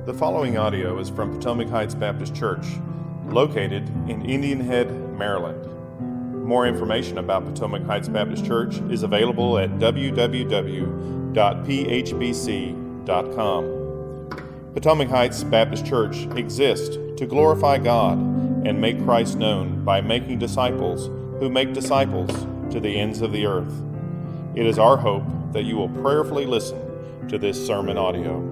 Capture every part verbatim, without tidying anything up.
The following audio is from Potomac Heights Baptist Church, located in Indian Head, Maryland. More information about Potomac Heights Baptist Church is available at w w w dot p h b c dot com. Potomac Heights Baptist Church exists to glorify God and make Christ known by making disciples who make disciples to the ends of the earth. It is our hope that you will prayerfully listen to this sermon audio.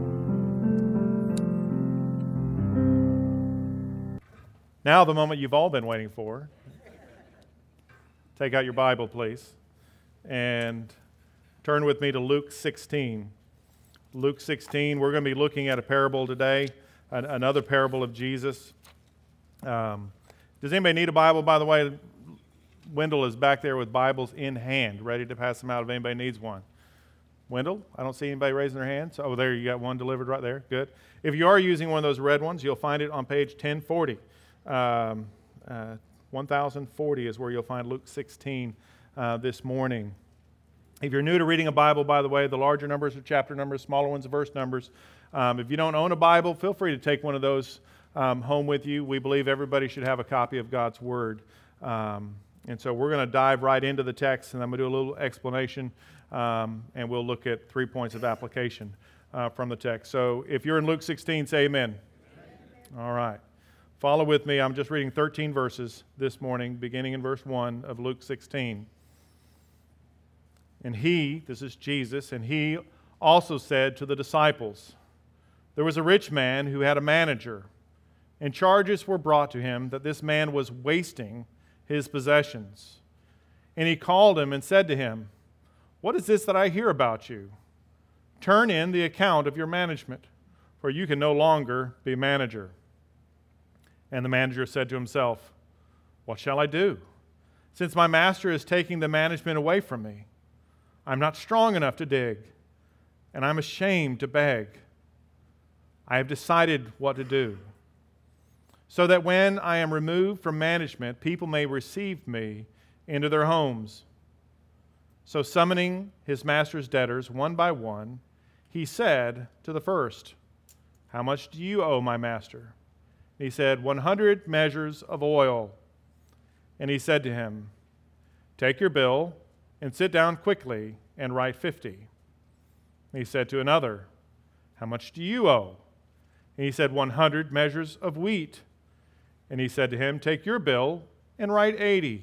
Now the moment you've all been waiting for. Take out your Bible, please, and turn with me to Luke sixteen. Luke sixteen, we're going to be looking at a parable today, an, another parable of Jesus. Um, does anybody need a Bible, by the way? Wendell is back there with Bibles in hand, ready to pass them out if anybody needs one. Wendell, I don't see anybody raising their hands. Oh, there, you got one delivered right there. Good. If you are using one of those red ones, you'll find it on page ten forty. Um, uh, one thousand forty is where you'll find Luke sixteen uh, this morning. If you're new to reading a Bible, by the way, the larger numbers are chapter numbers, smaller ones are verse numbers. Um, if you don't own a Bible, feel free to take one of those um, home with you. We believe everybody should have a copy of God's Word. Um, and so we're going to dive right into the text, and I'm going to do a little explanation, um, and we'll look at three points of application uh, from the text. So if you're in Luke sixteen, say amen. Amen. All right. Follow with me. I'm just reading thirteen verses this morning, beginning in verse one of Luke sixteen. And he, this is Jesus, and he also said to the disciples, there was a rich man who had a manager, and charges were brought to him that this man was wasting his possessions. And he called him and said to him, what is this that I hear about you? Turn in the account of your management, for you can no longer be manager. And the manager said to himself, what shall I do, since my master is taking the management away from me? I'm not strong enough to dig, and I'm ashamed to beg. I have decided what to do, so that when I am removed from management, people may receive me into their homes. So summoning his master's debtors one by one, he said to the first, how much do you owe my master? He said, one hundred measures of oil. And he said to him, take your bill and sit down quickly and write fifty. And he said to another, how much do you owe? And he said, one hundred measures of wheat. And he said to him, take your bill and write eighty.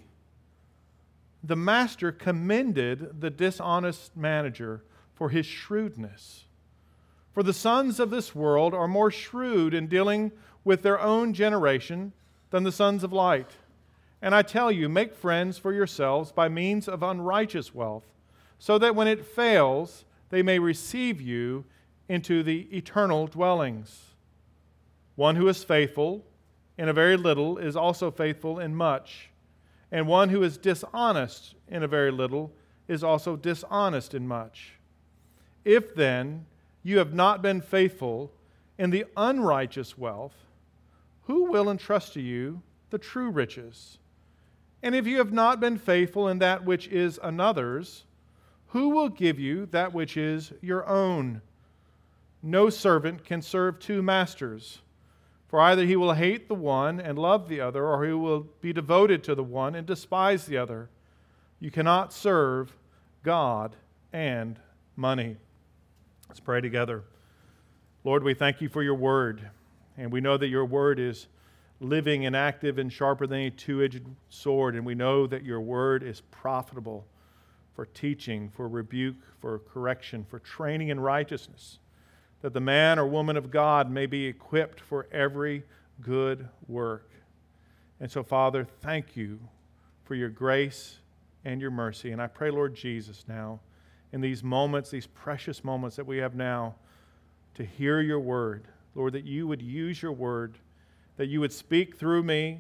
The master commended the dishonest manager for his shrewdness. For the sons of this world are more shrewd in dealing with their own generation than the sons of light. And I tell you, make friends for yourselves by means of unrighteous wealth, so that when it fails, they may receive you into the eternal dwellings. One who is faithful in a very little is also faithful in much, and one who is dishonest in a very little is also dishonest in much. If then you have not been faithful in the unrighteous wealth, who will entrust to you the true riches? And if you have not been faithful in that which is another's, who will give you that which is your own? No servant can serve two masters, for either he will hate the one and love the other, or he will be devoted to the one and despise the other. You cannot serve God and money. Let's pray together. Lord, we thank you for your word. And we know that your word is living and active and sharper than a two-edged sword. And we know that your word is profitable for teaching, for rebuke, for correction, for training in righteousness, that the man or woman of God may be equipped for every good work. And so, Father, thank you for your grace and your mercy. And I pray, Lord Jesus, now, in these moments, these precious moments that we have now, to hear your word, Lord, that you would use your word, that you would speak through me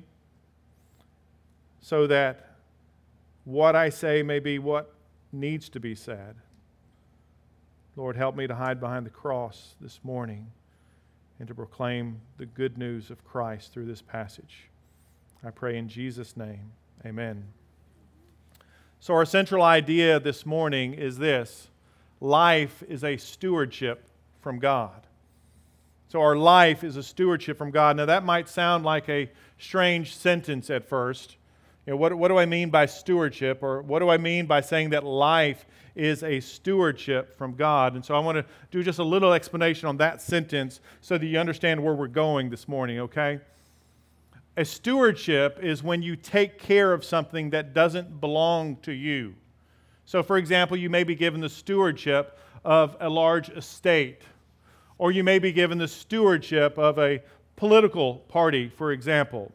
so that what I say may be what needs to be said. Lord, help me to hide behind the cross this morning and to proclaim the good news of Christ through this passage. I pray in Jesus' name, amen. So our central idea this morning is this: life is a stewardship from God. So our life is a stewardship from God. Now that might sound like a strange sentence at first. You know, what, what do I mean by stewardship? Or what do I mean by saying that life is a stewardship from God? And so I want to do just a little explanation on that sentence so that you understand where we're going this morning, okay? A stewardship is when you take care of something that doesn't belong to you. So for example, you may be given the stewardship of a large estate, or you may be given the stewardship of a political party, for example.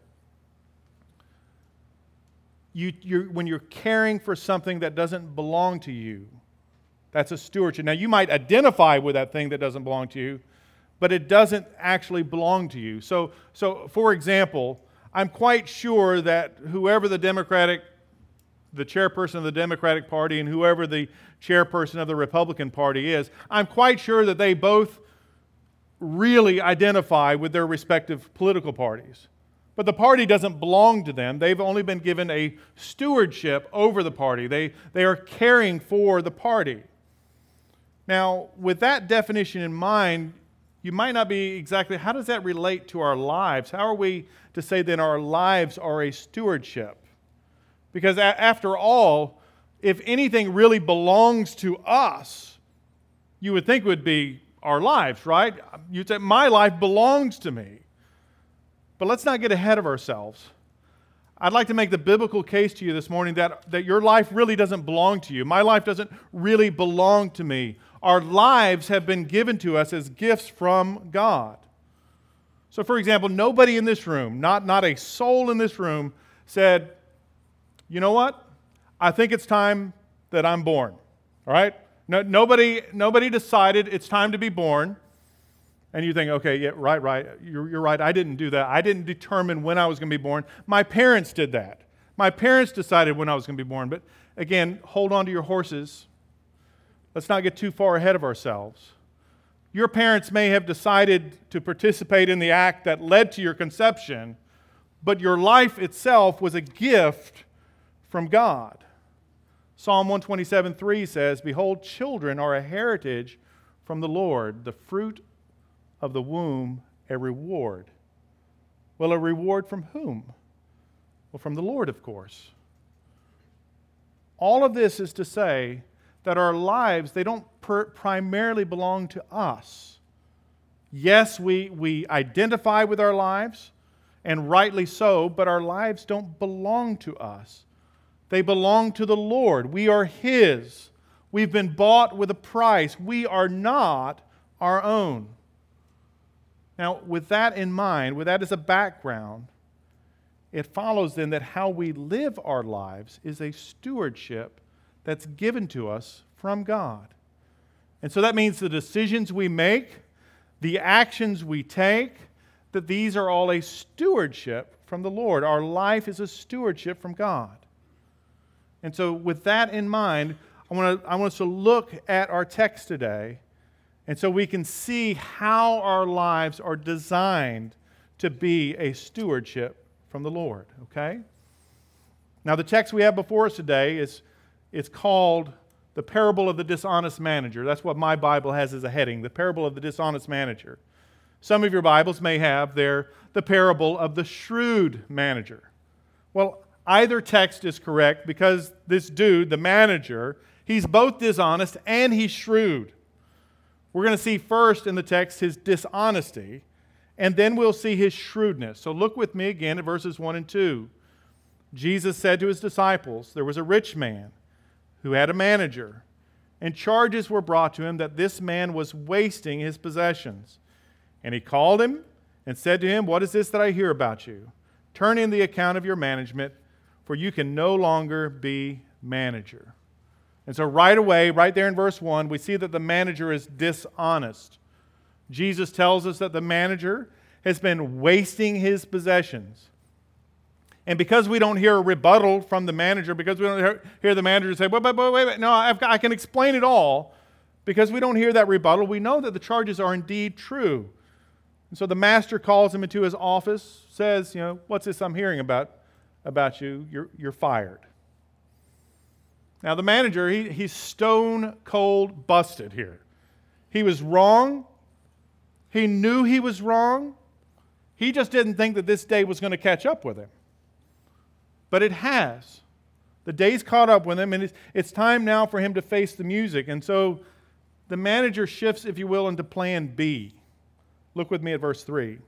You, you're, when you're caring for something that doesn't belong to you, that's a stewardship. Now, you might identify with that thing that doesn't belong to you, but it doesn't actually belong to you. So, so for example, I'm quite sure that whoever the Democratic, the chairperson of the Democratic Party and whoever the chairperson of the Republican Party is, I'm quite sure that they both really identify with their respective political parties. But the party doesn't belong to them. They've only been given a stewardship over the party. They, they are caring for the party. Now, with that definition in mind, you might not be exactly, how does that relate to our lives? How are we to say that our lives are a stewardship? Because a- after all, if anything really belongs to us, you would think it would be our lives, right? You'd say, my life belongs to me. But let's not get ahead of ourselves. I'd like to make the biblical case to you this morning that, that your life really doesn't belong to you. My life doesn't really belong to me. Our lives have been given to us as gifts from God. So for example, nobody in this room, not, not a soul in this room, said, you know what? I think it's time that I'm born. All right? No, nobody, nobody decided it's time to be born. And you think, okay, yeah, right, right. You're, you're right. I didn't do that. I didn't determine when I was going to be born. My parents did that. My parents decided when I was going to be born. But again, hold on to your horses. Let's not get too far ahead of ourselves. Your parents may have decided to participate in the act that led to your conception, but your life itself was a gift from God. Psalm one twenty-seven three says, behold, children are a heritage from the Lord, the fruit of the womb a reward. Well, a reward from whom? Well, from the Lord, of course. All of this is to say that our lives, they don't per- primarily belong to us. Yes, we, we identify with our lives, and rightly so, but our lives don't belong to us. They belong to the Lord. We are His. We've been bought with a price. We are not our own. Now, with that in mind, with that as a background, it follows then that how we live our lives is a stewardship that's given to us from God. And so that means the decisions we make, the actions we take, that these are all a stewardship from the Lord. Our life is a stewardship from God. And so with that in mind, I want to I want us to look at our text today, and so we can see how our lives are designed to be a stewardship from the Lord, okay? Now the text we have before us today is it's called the parable of the dishonest manager. That's what my Bible has as a heading, the parable of the dishonest manager. Some of your Bibles may have there the parable of the shrewd manager. Well, either text is correct because this dude, the manager, he's both dishonest and he's shrewd. We're going to see first in the text his dishonesty, and then we'll see his shrewdness. So look with me again at verses one and two. Jesus said to his disciples, there was a rich man who had a manager, and charges were brought to him that this man was wasting his possessions. And he called him and said to him, what is this that I hear about you? Turn in the account of your management, for you can no longer be manager. And so right away, right there in verse one, we see that the manager is dishonest. Jesus tells us that the manager has been wasting his possessions. And because we don't hear a rebuttal from the manager, because we don't hear the manager say, wait, wait, wait, wait, no, I've got, I can explain it all, because we don't hear that rebuttal, we know that the charges are indeed true. And so the master calls him into his office, says, you know, what's this I'm hearing about, about you? You're, you're fired. Now the manager, he, he's stone cold busted here. He was wrong. He knew he was wrong. He just didn't think that this day was going to catch up with him. But it has. The day's caught up with him, and it's, it's time now for him to face the music. And so the manager shifts, if you will, into plan B. Look with me at verse three.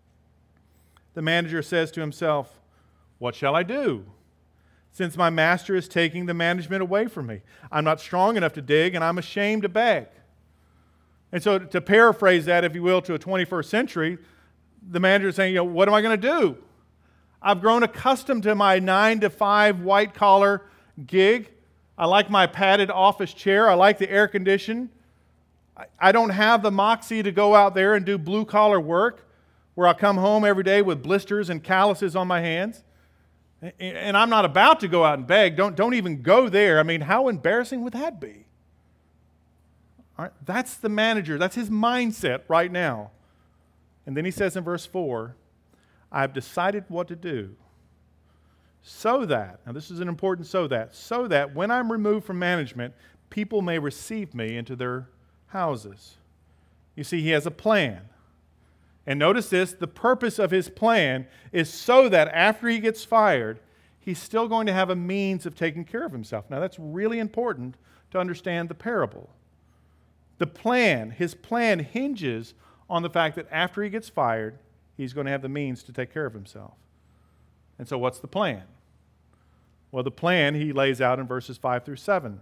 The manager says to himself, "What shall I do? Since my master is taking the management away from me. I'm not strong enough to dig, and I'm ashamed to beg." And so to paraphrase that, if you will, to a twenty-first century, the manager is saying, you know, what am I going to do? I've grown accustomed to my nine to five white-collar gig. I like my padded office chair. I like the air condition. I don't have the moxie to go out there and do blue-collar work where I come home every day with blisters and calluses on my hands. And I'm not about to go out and beg. Don't, don't even go there. I mean, how embarrassing would that be? All right, that's the manager. That's his mindset right now. And then he says in verse four, "I've decided what to do so that," now this is an important so that, "so that when I'm removed from management, people may receive me into their houses." You see, he has a plan. And notice this, the purpose of his plan is so that after he gets fired, he's still going to have a means of taking care of himself. Now that's really important to understand the parable. The plan, his plan hinges on the fact that after he gets fired, he's going to have the means to take care of himself. And so what's the plan? Well, the plan he lays out in verses five through seven.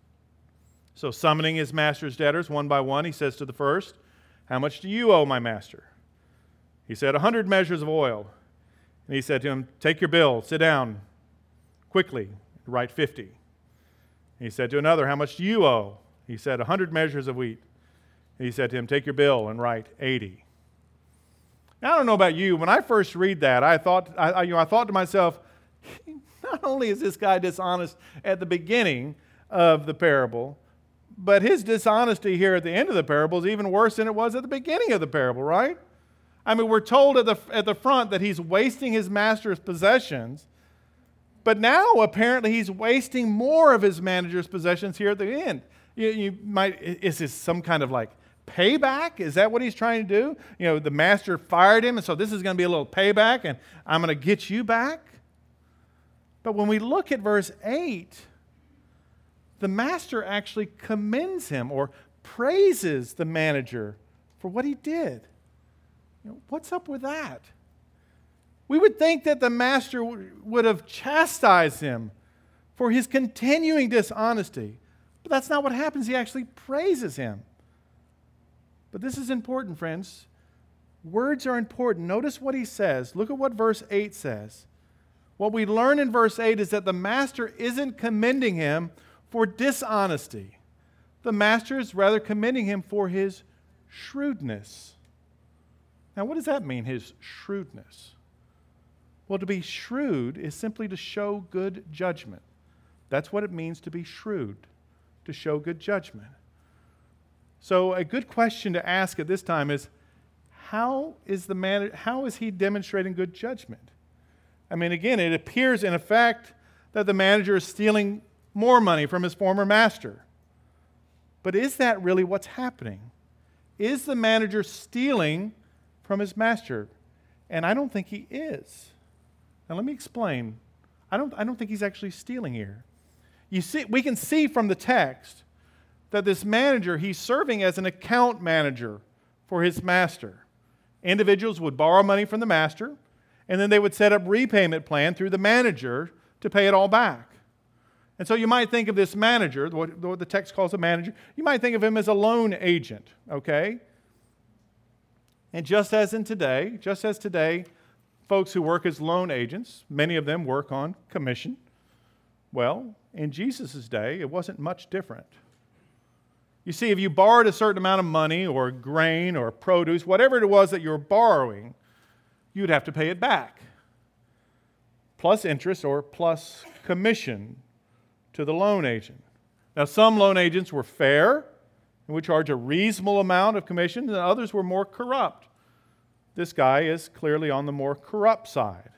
So summoning his master's debtors one by one, he says to the first, "How much do you owe my master?" He said, a hundred measures of oil. And he said to him, "Take your bill, sit down quickly, write fifty. And he said to another, "How much do you owe?" He said, a hundred measures of wheat. And he said to him, "Take your bill and write eighty. Now, I don't know about you. When I first read that, I thought, I, I, you know, I thought to myself, not only is this guy dishonest at the beginning of the parable, but his dishonesty here at the end of the parable is even worse than it was at the beginning of the parable, right? I mean, we're told at the, at the front that he's wasting his master's possessions, but now apparently he's wasting more of his manager's possessions here at the end. You, you might, is this some kind of like payback? Is that what he's trying to do? You know, the master fired him, and so this is going to be a little payback, and I'm going to get you back? But when we look at verse eight, the master actually commends him or praises the manager for what he did. You know, what's up with that? We would think that the master w- would have chastised him for his continuing dishonesty. But that's not what happens. He actually praises him. But this is important, friends. Words are important. Notice what he says. Look at what verse eight says. What we learn in verse eight is that the master isn't commending him for dishonesty. The master is rather commending him for his shrewdness. Now, what does that mean, his shrewdness? Well, to be shrewd is simply to show good judgment. That's what it means to be shrewd, to show good judgment. So a good question to ask at this time is, how is the man, how is he demonstrating good judgment? I mean, again, it appears in effect that the manager is stealing more money from his former master. But is that really what's happening? Is the manager stealing from his master? And I don't think he is. Now let me explain. I don't, I don't think he's actually stealing here. You see, we can see from the text that this manager, he's serving as an account manager for his master. Individuals would borrow money from the master, and then they would set up repayment plan through the manager to pay it all back. And so you might think of this manager, what, what the text calls a manager, you might think of him as a loan agent, okay? And just as in today, just as today, folks who work as loan agents, many of them work on commission. Well, in Jesus' day, it wasn't much different. You see, if you borrowed a certain amount of money or grain or produce, whatever it was that you were borrowing, you'd have to pay it back, plus interest or plus commission to the loan agent. Now, some loan agents were fair and would charge a reasonable amount of commission, and others were more corrupt. This guy is clearly on the more corrupt side.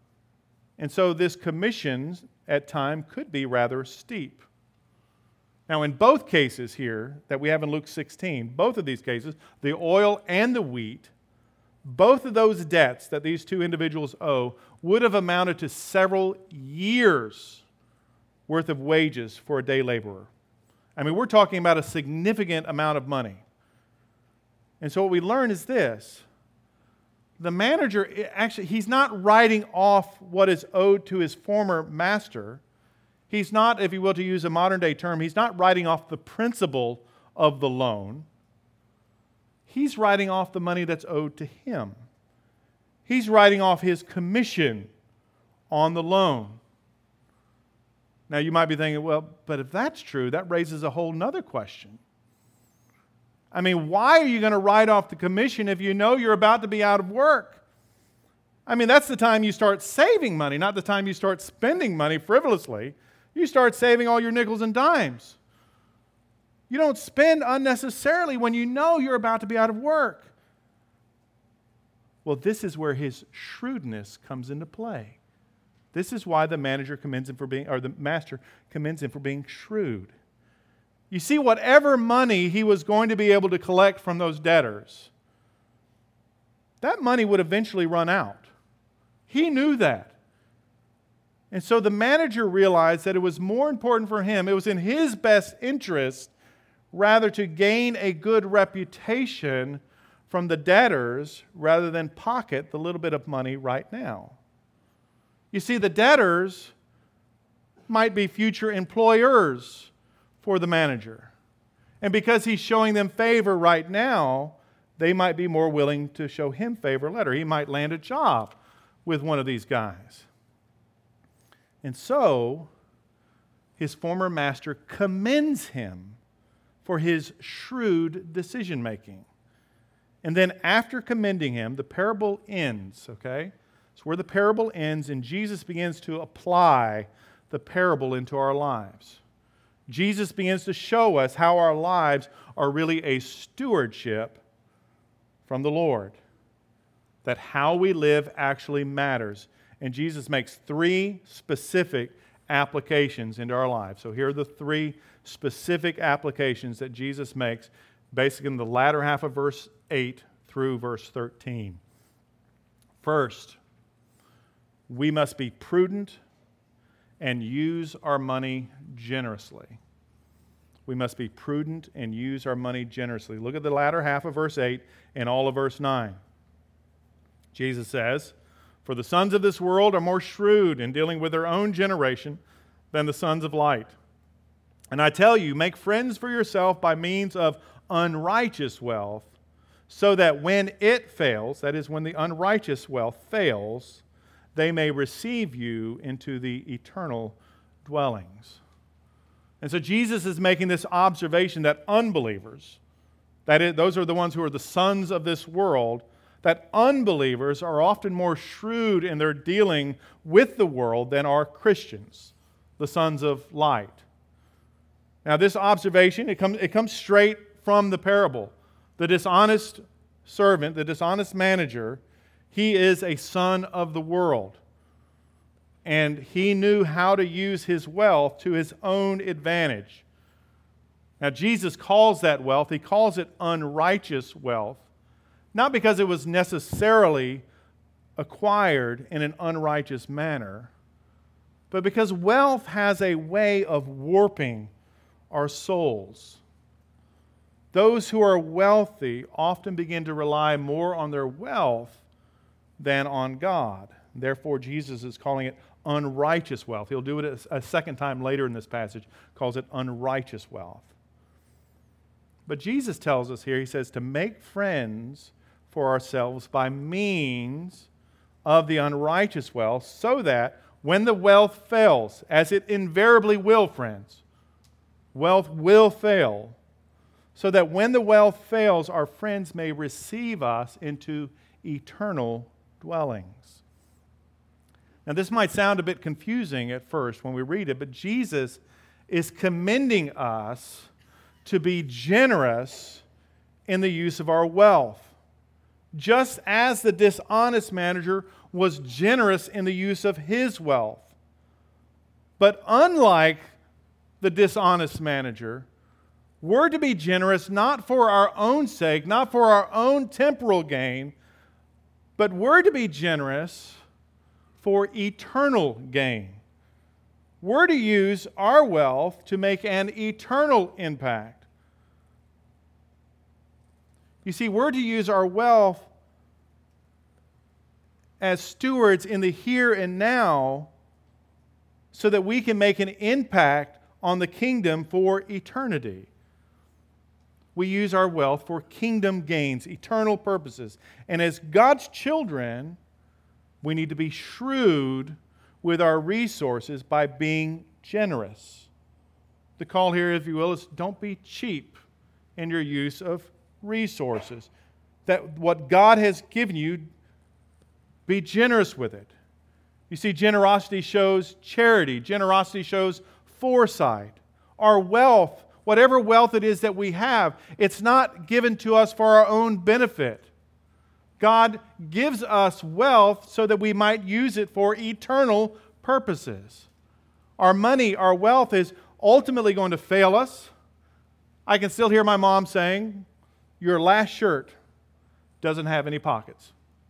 And so this commission at times could be rather steep. Now, in both cases here that we have in Luke sixteen, both of these cases, the oil and the wheat, both of those debts that these two individuals owe would have amounted to several years' worth of wages for a day laborer. I mean, we're talking about a significant amount of money. And so what we learn is this. The manager, actually, he's not writing off what is owed to his former master. He's not, if you will, to use a modern-day term, he's not writing off the principal of the loan. He's writing off the money that's owed to him. He's writing off his commission on the loan. Now, you might be thinking, well, but if that's true, that raises a whole nother question. I mean, why are you going to write off the commission if you know you're about to be out of work? I mean, that's the time you start saving money, not the time you start spending money frivolously. You start saving all your nickels and dimes. You don't spend unnecessarily when you know you're about to be out of work. Well, this is where his shrewdness comes into play. This is why the manager commends him for being, or the master commends him for being shrewd. You see, whatever money he was going to be able to collect from those debtors, that money would eventually run out. He knew that. And so the manager realized that it was more important for him, it was in his best interest, rather to gain a good reputation from the debtors rather than pocket the little bit of money right now. You see, the debtors might be future employers for the manager. And because he's showing them favor right now, they might be more willing to show him favor later. He might land a job with one of these guys. And so, his former master commends him for his shrewd decision-making. And then after commending him, the parable ends, okay? It's where the parable ends, and Jesus begins to apply the parable into our lives. Jesus begins to show us how our lives are really a stewardship from the Lord. That how we live actually matters. And Jesus makes three specific applications into our lives. So here are the three specific applications that Jesus makes, basically in the latter half of verse eight through verse thirteen. First, we must be prudent and use our money generously. We must be prudent and use our money generously. Look at the latter half of verse eight and all of verse nine. Jesus says, "For the sons of this world are more shrewd in dealing with their own generation than the sons of light. And I tell you, make friends for yourself by means of unrighteous wealth, so that when it fails," that is, when the unrighteous wealth fails, "they may receive you into the eternal dwellings." And so Jesus is making this observation that unbelievers, that is, those are the ones who are the sons of this world, that unbelievers are often more shrewd in their dealing with the world than are Christians, the sons of light. Now this observation, it comes, it comes straight from the parable. The dishonest servant, the dishonest manager, he is a son of the world. And he knew how to use his wealth to his own advantage. Now Jesus calls that wealth, he calls it unrighteous wealth, not because it was necessarily acquired in an unrighteous manner, but because wealth has a way of warping our souls. Those who are wealthy often begin to rely more on their wealth than on God. Therefore, Jesus is calling it unrighteous wealth. He'll do it a second time later in this passage, calls it unrighteous wealth. But Jesus tells us here, he says, to make friends for ourselves by means of the unrighteous wealth, so that when the wealth fails, as it invariably will, friends, wealth will fail, so that when the wealth fails, our friends may receive us into eternal dwellings. Now, this might sound a bit confusing at first when we read it, but Jesus is commending us to be generous in the use of our wealth, just as the dishonest manager was generous in the use of his wealth. But unlike the dishonest manager, we're to be generous not for our own sake, not for our own temporal gain, but we're to be generous for eternal gain. We're to use our wealth to make an eternal impact. You see, we're to use our wealth as stewards in the here and now so that we can make an impact on the kingdom for eternity. We use our wealth for kingdom gains, eternal purposes. And as God's children, we need to be shrewd with our resources by being generous. The call here, if you will, is don't be cheap in your use of resources. That what God has given you, be generous with it. You see, generosity shows charity. Generosity shows foresight. Our wealth, whatever wealth it is that we have, it's not given to us for our own benefit. God gives us wealth so that we might use it for eternal purposes. Our money, our wealth is ultimately going to fail us. I can still hear my mom saying, "Your last shirt doesn't have any pockets."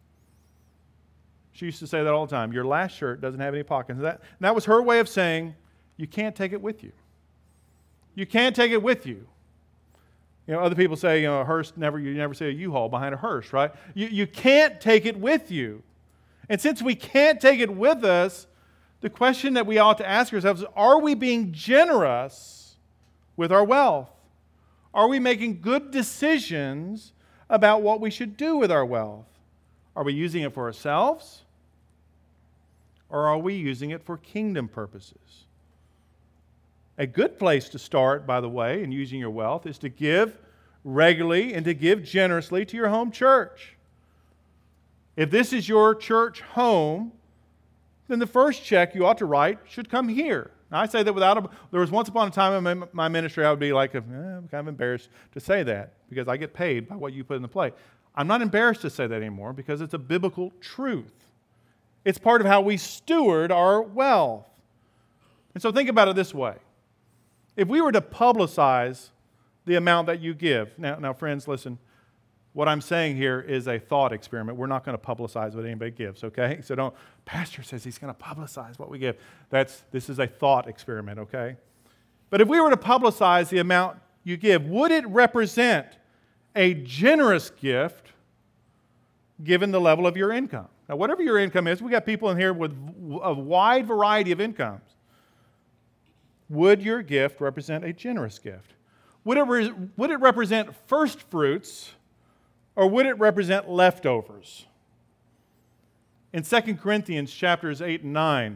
She used to say that all the time. Your last shirt doesn't have any pockets. And that, and that was her way of saying, you can't take it with you. You can't take it with you. You know, other people say, you know, a hearse, never, you never see a U-Haul behind a hearse, right? You, you can't take it with you. And since we can't take it with us, the question that we ought to ask ourselves is, are we being generous with our wealth? Are we making good decisions about what we should do with our wealth? Are we using it for ourselves? Or are we using it for kingdom purposes? A good place to start, by the way, in using your wealth is to give regularly and to give generously to your home church. If this is your church home, then the first check you ought to write should come here. Now, I say that without a... There was once upon a time in my ministry I would be like, eh, I'm kind of embarrassed to say that because I get paid by what you put in the plate. I'm not embarrassed to say that anymore because it's a biblical truth. It's part of how we steward our wealth. And so think about it this way. If we were to publicize the amount that you give, now, now friends, listen, what I'm saying here is a thought experiment. We're not going to publicize what anybody gives, okay? So don't, Pastor says he's going to publicize what we give. That's, this is a thought experiment, okay? But if we were to publicize the amount you give, would it represent a generous gift given the level of your income? Now, whatever your income is, we got people in here with a wide variety of incomes. Would your gift represent a generous gift? Would it, re- would it represent first fruits, or would it represent leftovers? In Second Corinthians chapters eight and nine,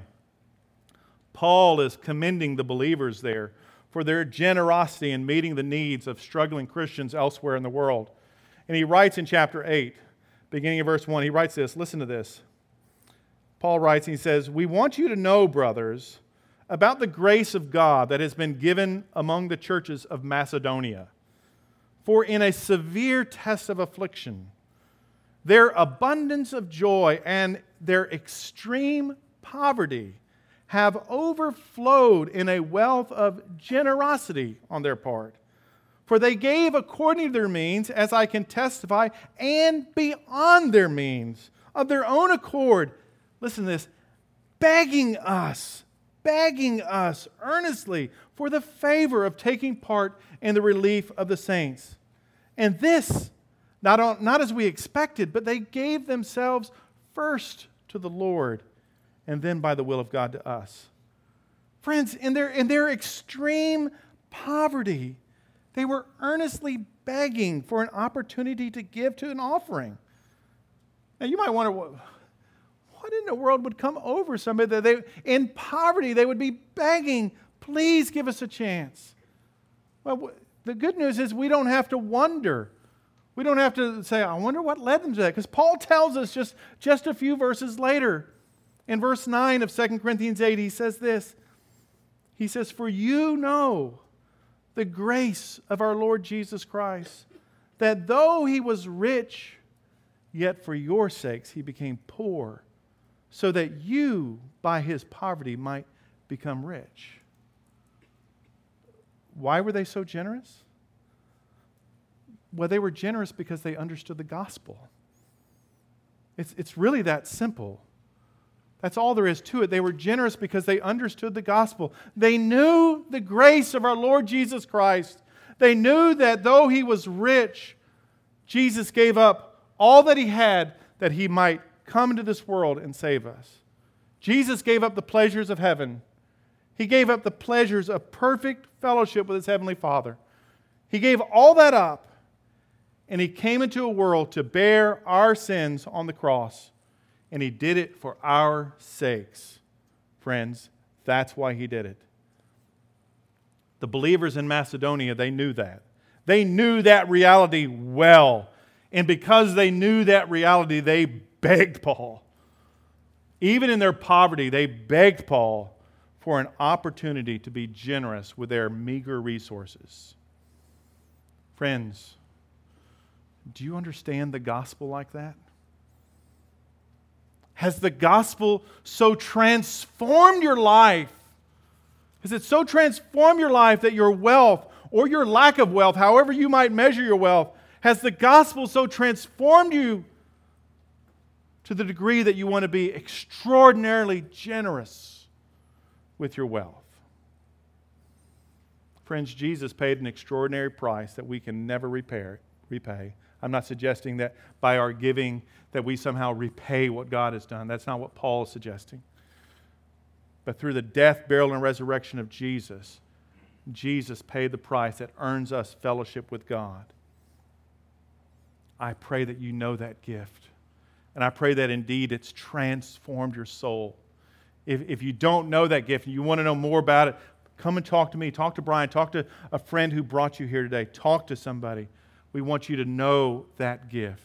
Paul is commending the believers there for their generosity in meeting the needs of struggling Christians elsewhere in the world. And he writes in chapter eight, beginning of verse one, he writes this, listen to this. Paul writes, and he says, "We want you to know, brothers, about the grace of God that has been given among the churches of Macedonia. For in a severe test of affliction, their abundance of joy and their extreme poverty have overflowed in a wealth of generosity on their part. For they gave according to their means, as I can testify, and beyond their means, of their own accord," listen to this, "begging us, begging us earnestly for the favor of taking part in the relief of the saints. And this, not, on, not as we expected, but they gave themselves first to the Lord, and then by the will of God to us." Friends, in their, in their extreme poverty, they were earnestly begging for an opportunity to give to an offering. Now you might wonder, what, what in the world would come over somebody that they, in poverty, they would be begging, "Please give us a chance." Well, the good news is we don't have to wonder. We don't have to say, I wonder what led them to that. Because Paul tells us just, just a few verses later, in verse nine of Second Corinthians eight, he says this. He says, "For you know the grace of our Lord Jesus Christ, that though he was rich, yet for your sakes he became poor, so that you by his poverty might become rich." Why were they so generous? Well, they were generous because they understood the gospel. It's, it's really that simple. That's all there is to it. They were generous because they understood the gospel. They knew the grace of our Lord Jesus Christ. They knew that though He was rich, Jesus gave up all that He had that He might come into this world and save us. Jesus gave up the pleasures of heaven. He gave up the pleasures of perfect fellowship with His Heavenly Father. He gave all that up, and He came into a world to bear our sins on the cross. And He did it for our sakes. Friends, that's why He did it. The believers in Macedonia, they knew that. They knew that reality well. And because they knew that reality, they begged Paul. Even in their poverty, they begged Paul for an opportunity to be generous with their meager resources. Friends, do you understand the gospel like that? Has the gospel so transformed your life? Has it so transformed your life that your wealth or your lack of wealth, however you might measure your wealth, has the gospel so transformed you to the degree that you want to be extraordinarily generous with your wealth? Friends, Jesus paid an extraordinary price that we can never repair, repay. I'm not suggesting that by our giving that we somehow repay what God has done. That's not what Paul is suggesting. But through the death, burial, and resurrection of Jesus, Jesus paid the price that earns us fellowship with God. I pray that you know that gift. And I pray that indeed it's transformed your soul. If, if you don't know that gift and you want to know more about it, come and talk to me. Talk to Brian. Talk to a friend who brought you here today. Talk to somebody. We want you to know that gift.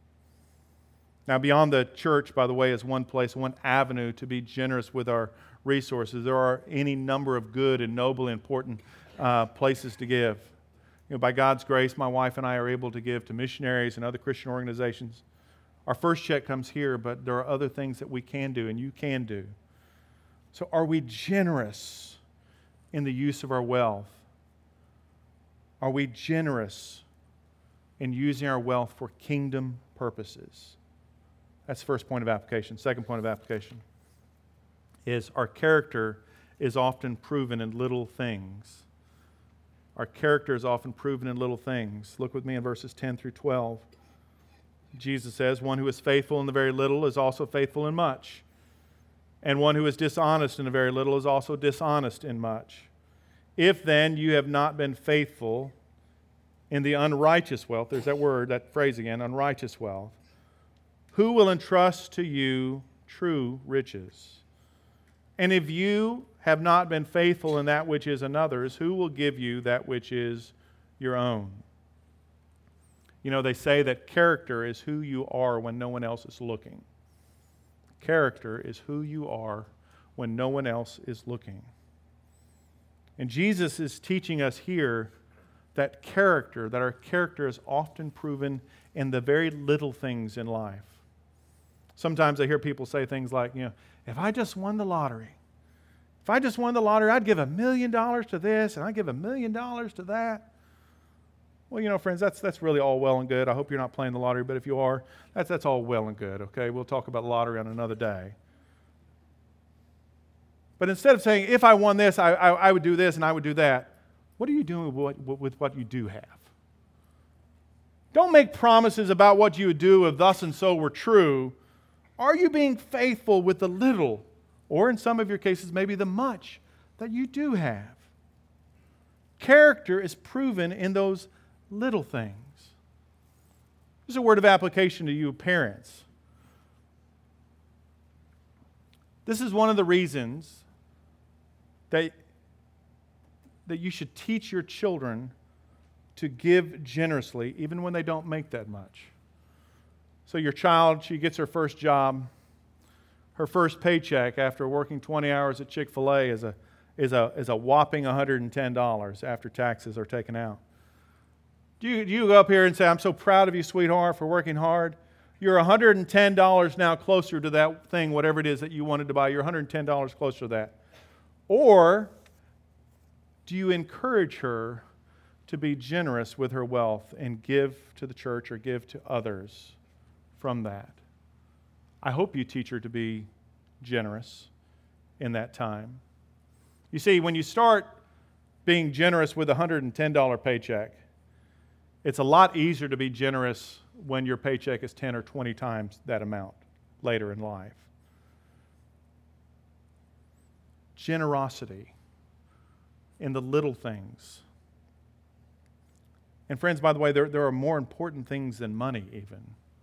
Now, beyond the church, by the way, is one place, one avenue to be generous with our resources. There are any number of good and noble and important uh, places to give. You know, by God's grace, my wife and I are able to give to missionaries and other Christian organizations. Our first check comes here, but there are other things that we can do and you can do. So are we generous in the use of our wealth? Are we generous in using our wealth for kingdom purposes? That's the first point of application. Second point of application is our character is often proven in little things. Our character is often proven in little things. Look with me in verses ten through twelve. Jesus says, "One who is faithful in the very little is also faithful in much. And one who is dishonest in the very little is also dishonest in much. If then you have not been faithful in the unrighteous wealth," there's that word, that phrase again, unrighteous wealth, "who will entrust to you true riches? And if you have not been faithful in that which is another's, who will give you that which is your own?" You know, they say that character is who you are when no one else is looking. Character is who you are when no one else is looking. And Jesus is teaching us here that character, that our character is often proven in the very little things in life. Sometimes I hear people say things like, you know, if I just won the lottery, if I just won the lottery, I'd give a million dollars to this and I'd give a million dollars to that. Well, you know, friends, that's that's really all well and good. I hope you're not playing the lottery, but if you are, that's that's all well and good, okay? We'll talk about the lottery on another day. But instead of saying, if I won this, I, I, I would do this and I would do that, what are you doing with what, with what you do have? Don't make promises about what you would do if thus and so were true. Are you being faithful with the little, or in some of your cases, maybe the much, that you do have? Character is proven in those little things. This is a word of application to you parents. This is one of the reasons that, that you should teach your children to give generously, even when they don't make that much. So your child, she gets her first job. Her first paycheck after working twenty hours at Chick-fil-A is a, is a, is a whopping one hundred ten dollars after taxes are taken out. Do you, do you go up here and say, I'm so proud of you, sweetheart, for working hard? You're one hundred ten dollars now closer to that thing, whatever it is that you wanted to buy. You're one hundred ten dollars closer to that. Or do you encourage her to be generous with her wealth and give to the church or give to others from that? I hope you teach her to be generous in that time. You see, when you start being generous with a one hundred ten dollars paycheck, it's a lot easier to be generous when your paycheck is ten or twenty times that amount later in life. Generosity in the little things. And friends, by the way, there, there are more important things than money even.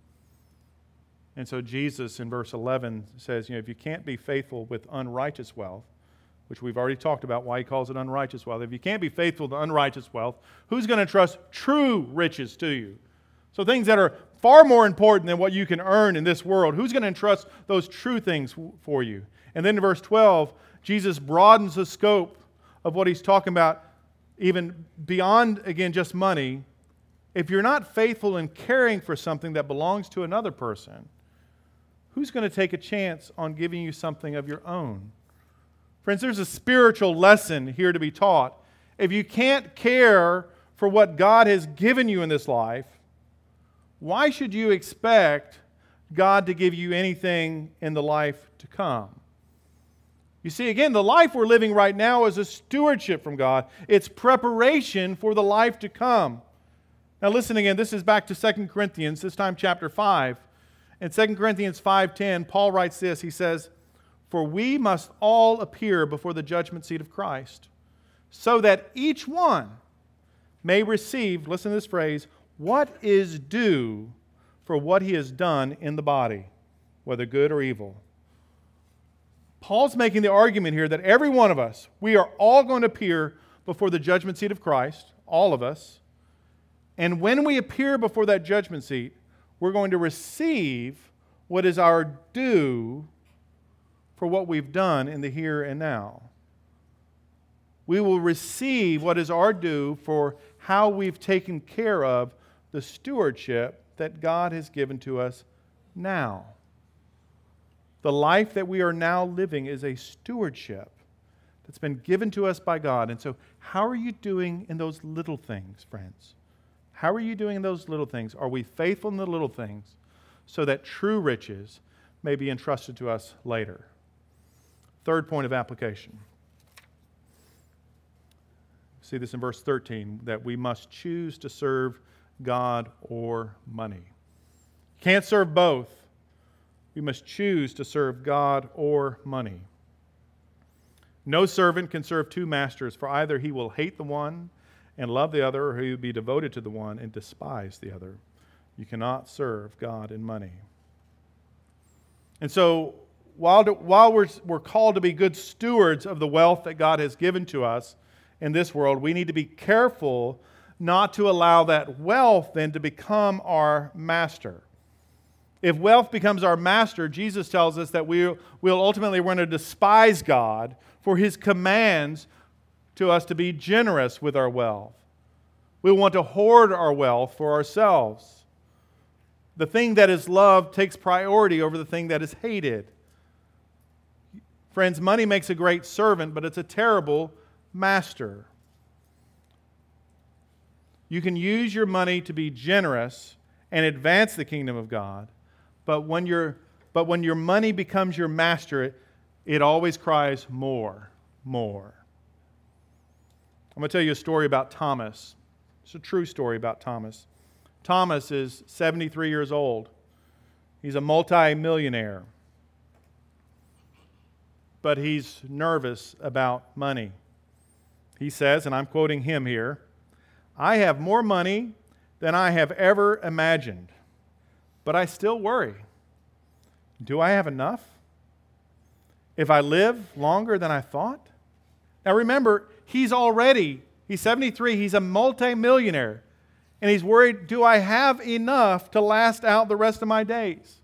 And so Jesus in verse eleven says, you know, if you can't be faithful with unrighteous wealth, which we've already talked about why he calls it unrighteous wealth. If you can't be faithful to unrighteous wealth, who's going to trust true riches to you? So things that are far more important than what you can earn in this world. Who's going to entrust those true things for you? And then in verse twelve, Jesus broadens the scope of what he's talking about even beyond, again, just money. If you're not faithful in caring for something that belongs to another person, who's going to take a chance on giving you something of your own? Friends, there's a spiritual lesson here to be taught. If you can't care for what God has given you in this life, why should you expect God to give you anything in the life to come? You see, again, the life we're living right now is a stewardship from God. It's preparation for the life to come. Now listen again, this is back to Second Corinthians, this time chapter five. In Second Corinthians five ten, Paul writes this, he says, "For we must all appear before the judgment seat of Christ, so that each one may receive," listen to this phrase, "what is due for what he has done in the body, whether good or evil." Paul's making the argument here that every one of us, we are all going to appear before the judgment seat of Christ, all of us. And when we appear before that judgment seat, we're going to receive what is our due for what we've done in the here and now. We will receive what is our due for how we've taken care of the stewardship that God has given to us now. The life that we are now living is a stewardship that's been given to us by God. And so, how are you doing in those little things, friends? How are you doing in those little things? Are we faithful in the little things so that true riches may be entrusted to us later? Third point of application. See this in verse thirteen, that we must choose to serve God or money. Can't serve both. We must choose to serve God or money. No servant can serve two masters, for either he will hate the one and love the other, or he will be devoted to the one and despise the other. You cannot serve God and money. And so, while, while we're, we're called to be good stewards of the wealth that God has given to us in this world, we need to be careful not to allow that wealth then to become our master. If wealth becomes our master, Jesus tells us that we'll, we'll ultimately want to despise God for His commands to us to be generous with our wealth. We'll want to hoard our wealth for ourselves. The thing that is loved takes priority over the thing that is hated. Friends, money makes a great servant, but it's a terrible master. You can use your money to be generous and advance the kingdom of God, but when your but when your money becomes your master, it, it always cries more, more. I'm going to tell you a story about Thomas. It's a true story about Thomas. Thomas is seventy-three years old. He's a multi-millionaire. But he's nervous about money. He says, and I'm quoting him here, "I have more money than I have ever imagined, but I still worry. Do I have enough? If I live longer than I thought?" Now remember, he's already, he's seventy-three, he's a multi-millionaire. And he's worried, do I have enough to last out the rest of my days?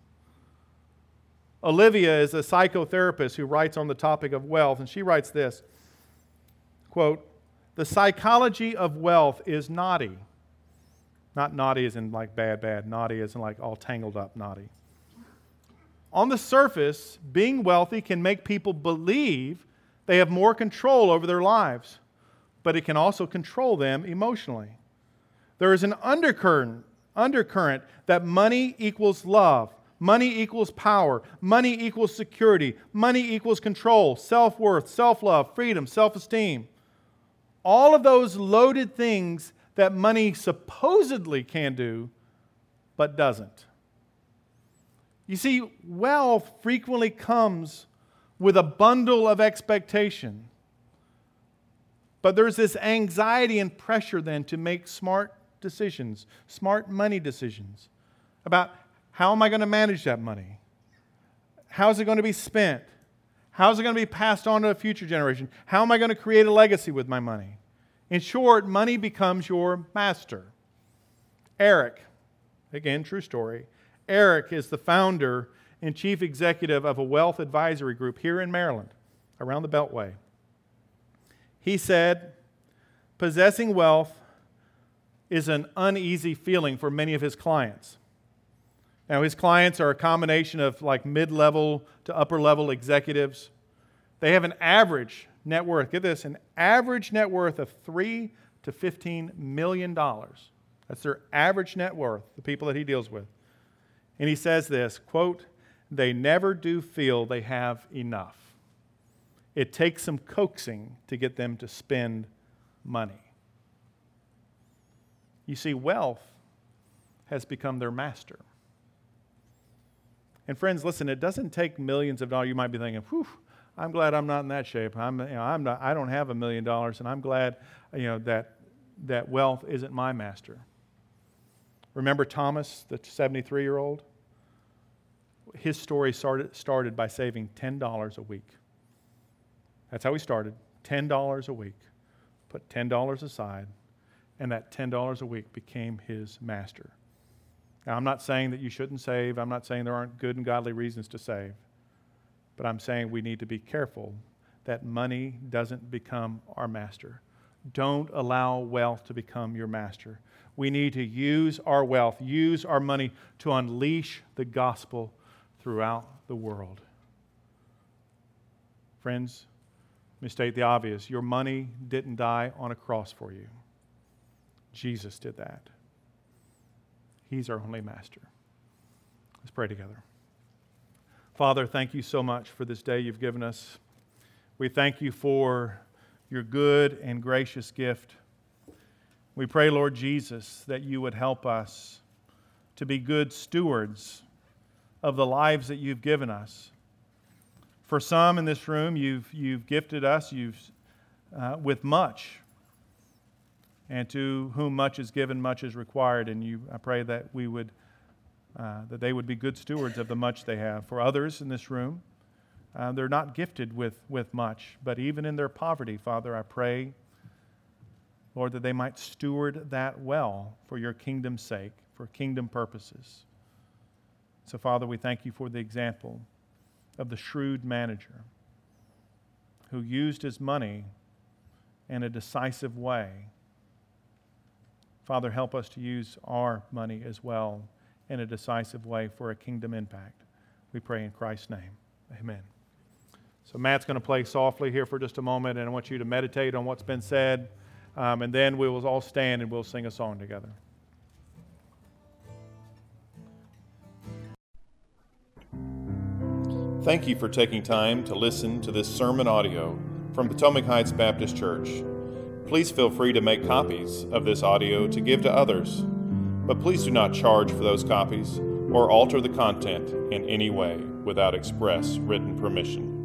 Olivia is a psychotherapist who writes on the topic of wealth, and she writes this, quote, "The psychology of wealth is naughty." Not naughty as in like bad, bad. Naughty as in like all tangled up naughty. On the surface, being wealthy can make people believe they have more control over their lives. but it can also control them emotionally. There is an undercurrent, undercurrent that money equals love, money equals power, money equals security, money equals control, self-worth, self-love, freedom, self-esteem. All of those loaded things that money supposedly can do, but doesn't. You see, wealth frequently comes with a bundle of expectation. But there's this anxiety and pressure then to make smart decisions, smart money decisions about how am I going to manage that money? How is it going to be spent? How is it going to be passed on to a future generation? How am I going to create a legacy with my money? In short, money becomes your master. Eric, again, true story. Eric is the founder and chief executive of a wealth advisory group here in Maryland, around the Beltway. He said, possessing wealth is an uneasy feeling for many of his clients. Now, his clients are a combination of like mid-level to upper-level executives. They have an average net worth, get this, an average net worth of three to fifteen million dollars. That's their average net worth, the people that he deals with. And he says this, quote, they never do feel they have enough. It takes some coaxing to get them to spend money. You see, wealth has become their master. And friends, listen, it doesn't take millions of dollars. You might be thinking, whew, I'm glad I'm not in that shape. I'm, you know, I'm not, I don't have a million dollars, and I'm glad, you know, that, that wealth isn't my master. Remember Thomas, the seventy-three-year-old? His story started, started by saving ten dollars a week. That's how he started, ten dollars a week. Put ten dollars aside, and that ten dollars a week became his master. Now, I'm not saying that you shouldn't save. I'm not saying there aren't good and godly reasons to save. But I'm saying we need to be careful that money doesn't become our master. Don't allow wealth to become your master. We need to use our wealth, use our money to unleash the gospel throughout the world. Friends, let me state the obvious. Your money didn't die on a cross for you. Jesus did that. He's our only master. Let's pray together. Father, thank you so much for this day you've given us. We thank you for your good and gracious gift. We pray, Lord Jesus, that you would help us to be good stewards of the lives that you've given us. For some in this room, you've, you've gifted us you've, uh, with much. And to whom much is given, much is required. And you, I pray that we would, uh, that they would be good stewards of the much they have. For others in this room, uh, they're not gifted with, with much. But even in their poverty, Father, I pray, Lord, that they might steward that well for your kingdom's sake, for kingdom purposes. So, Father, we thank you for the example of the shrewd manager who used his money in a decisive way. Father, help us to use our money as well in a decisive way for a kingdom impact. We pray in Christ's name. Amen. So Matt's going to play softly here for just a moment, and I want you to meditate on what's been said, um, and then we will all stand and we'll sing a song together. Thank you for taking time to listen to this sermon audio from Potomac Heights Baptist Church. Please feel free to make copies of this audio to give to others, but please do not charge for those copies or alter the content in any way without express written permission.